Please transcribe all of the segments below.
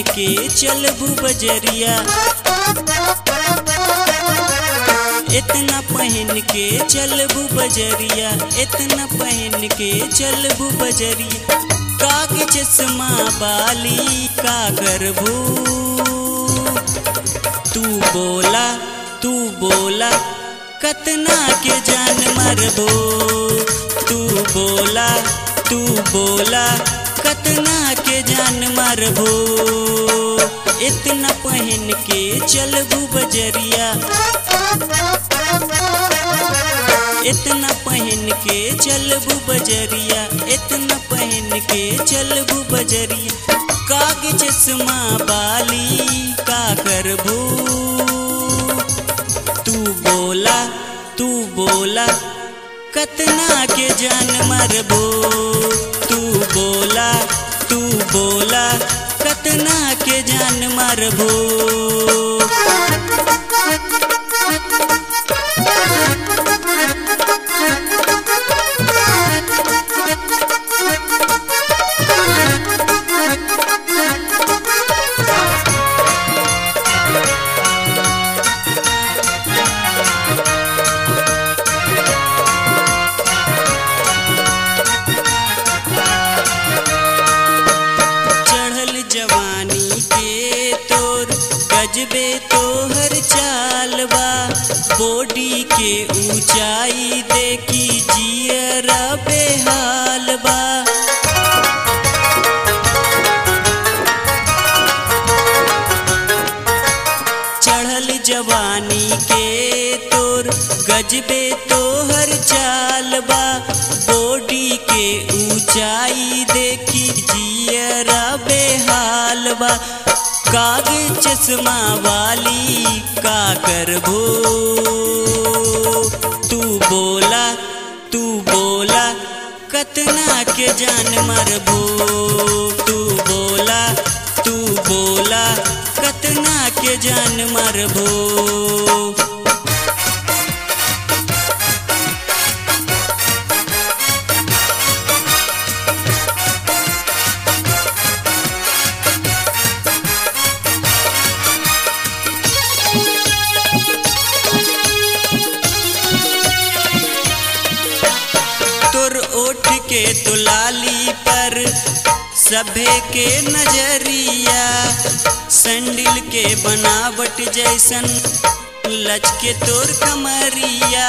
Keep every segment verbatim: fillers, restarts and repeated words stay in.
के चलबू बजरिया, इतना पहन के चलबू बजरिया, इतना पहन के चलबू बजरिया। काग चश्मा बाली का करबू, तू बोला तू बोला कतना के जान मरबो, तू बोला तू बोला कतना के जान मरबो। इतना पहन के चलबू बजरिया, इतना पहन के चलबू बजरिया, इतना पहन के चलबू बजरिया। काग चश्मा बाली का करबू, तू बोला तू बोला कतना के जान मरबो, तू बोला तू बोला कतना के जान मरबो। गजबे तोहर चालबा, बॉडी के ऊंचाई देखी जियरा बेहालबा। चढ़ल जवानी के तोर गजबे तोहर चालबा, बॉडी के ऊंचाई देखी जियरा बेहालबा। काग चश्मा वाली का करबो, तू बोला तू बोला कतना के जान मरबो, तू बोला तू बोला कतना के जान मरबो। ओठ के तुलाली पर सभे के नजरिया, सैंडल के बनावट जैसन लचके तोर कमरिया।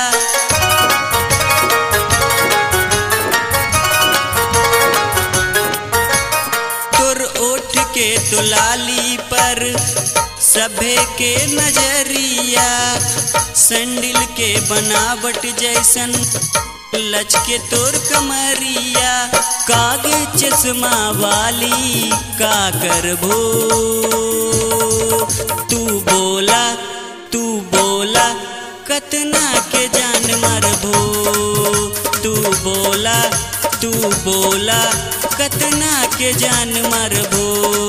तोर ओठ के तुलाली पर सभे के नजरिया, सैंडल के बनावट जैसन लचके तोर कमरिया। काग चश्मा वाली का करबो, तू बोला तू बोला कतना के जान मरबो, तू बोला तू बोला कतना के जान मरबो।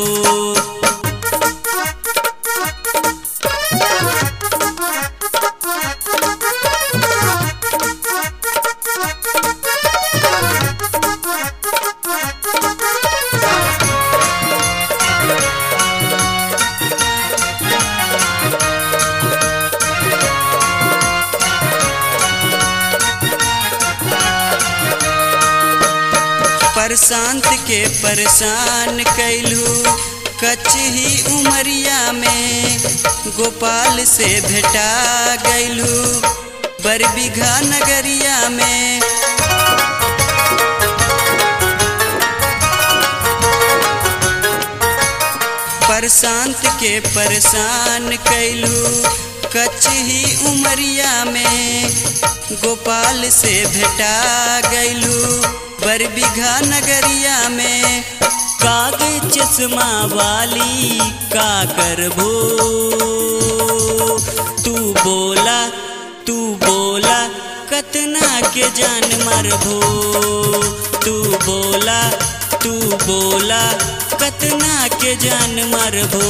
प्रशांत के परेशान कैलू कच ही उमरिया में, गोपाल से भेटा गैलू बरबीघा नगरिया में। प्रशांत के परेशान कैलू कच ही उमरिया में, गोपाल से भेटा गैलू बरबीघा नगरिया में। काग चश्मा वाली का करबो, तू बोला तू बोला कतना के जान मरबो, तू बोला तू बोला कतना के जान मरबो।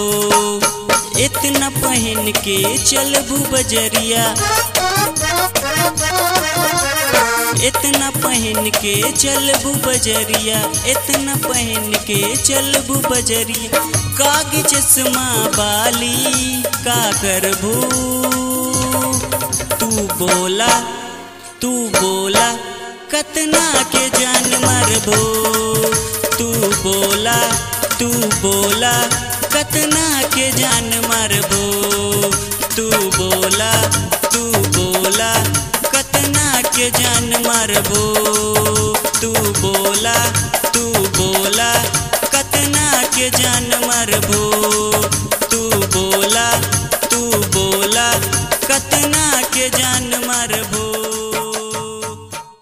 इतना पहन के चलबू बजरिया, इतना पहन के चलबू बजरिया, इतना पहन के चलबू बजरिया। काग चश्मा बाली का करबू, तू बोला तू बोला कतना के जान मारबो। तू बोला तू बोला कतना के जान मारबो। तू बोला तू बोला कतना के जान मारबो। तू बोला तू बोला कतना के जान मारबो।